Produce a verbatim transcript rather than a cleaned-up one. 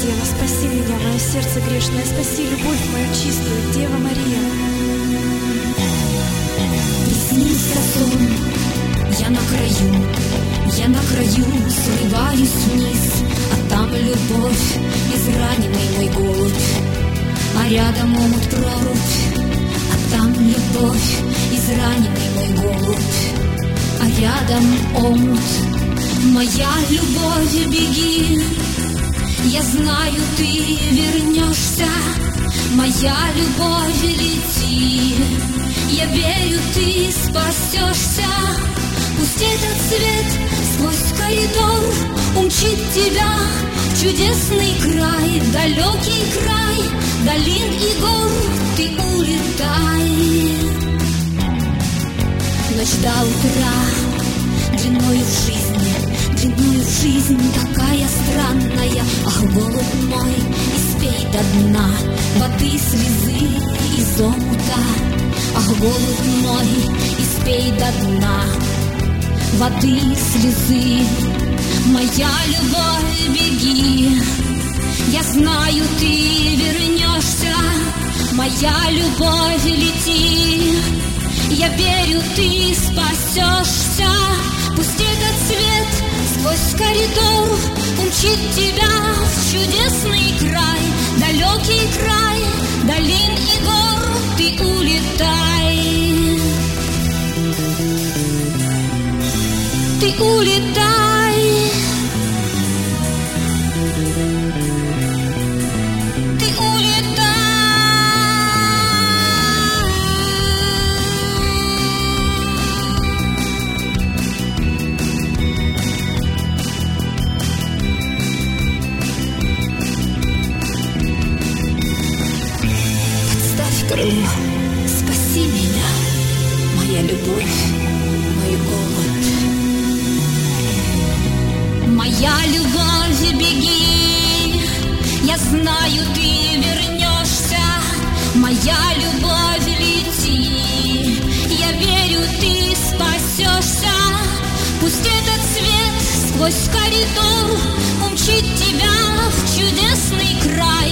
Дева, спаси меня, мое сердце грешное, спаси любовь мою чистую, Дева Мария. Приснился сон, я на краю, я на краю, срываюсь вниз, а там любовь, израненный мой голубь, а рядом омут прорубь, а там любовь, израненный мой голубь, а рядом омут. Моя любовь, беги, я знаю, ты вернешься. Моя любовь, лети, я верю, ты спасешься. Пусть этот свет сквозь коридор умчит тебя в чудесный край, далекий край долин и гор. Ты улетай. Ночь до утра длиною в жизни, длиною в жизнь такая странная. Ах, голубь мой, испей до дна воды, слезы из омута. Ах, голубь мой, испей до дна воды, слезы. Моя любовь, беги, я знаю, ты вернешься. Моя любовь, лети, я верю, ты спасешься. Пусть этот свет сквозь коридор умчит тебя в чудесный край, далекий край долин и гор. Ты улетай. Ты улетай. Ты улетай. Подставь крыло, спаси меня, моя любовь, мой голод. Моя любовь, беги, я знаю, ты вернешься. Моя любовь, лети, я верю, ты спасешься. Пусть этот свет сквозь коридор умчит тебя в чудесный край,